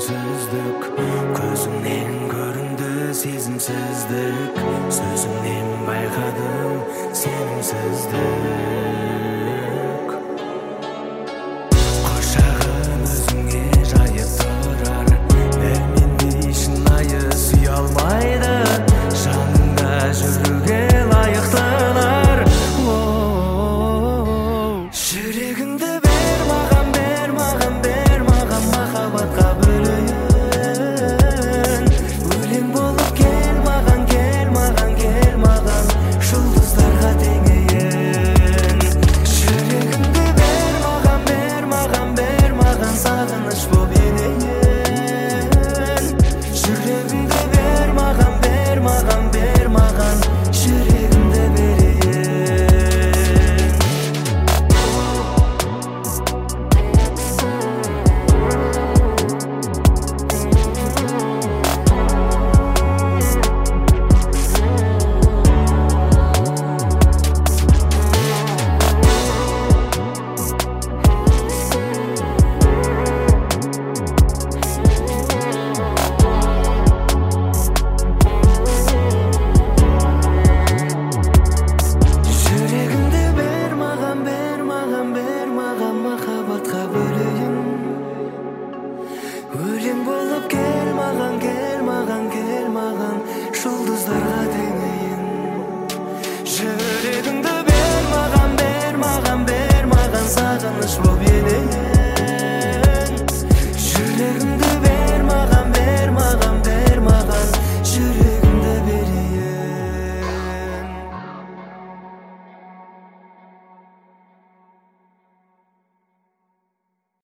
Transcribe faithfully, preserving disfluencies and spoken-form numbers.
сөнімсіздік, көзіңнен көрінді сезімсіздік, сөзіңнен байқадым сенімсіздік. Құшағым өзіңе жайып тұрар, дәмендей шынайы сүйе алмайды, жаныңда жүруге лайықтылар. Жүрегіңді бер маған, бер маған, бер маған, махаббатқа бөлейін. Өлең болып кел маған, кел маған, кел маған, жұлдыздарға теңейін. Жүрегіңді бер маған, бер маған, бер маған, сағыныш боп енейін. Жүрегіңді бер маған, бер маған, бер маған, жүрегімді берейін. Жүрегіңді бер маған, бер маған, бер маған, махаббатқа бөлейін. Өлең болып кел маған, кел маған, кел маған, жұлдыздарға теңейін. Жүрегіңді бер маған, бер маған, бер маған, сағыныш боп енейін.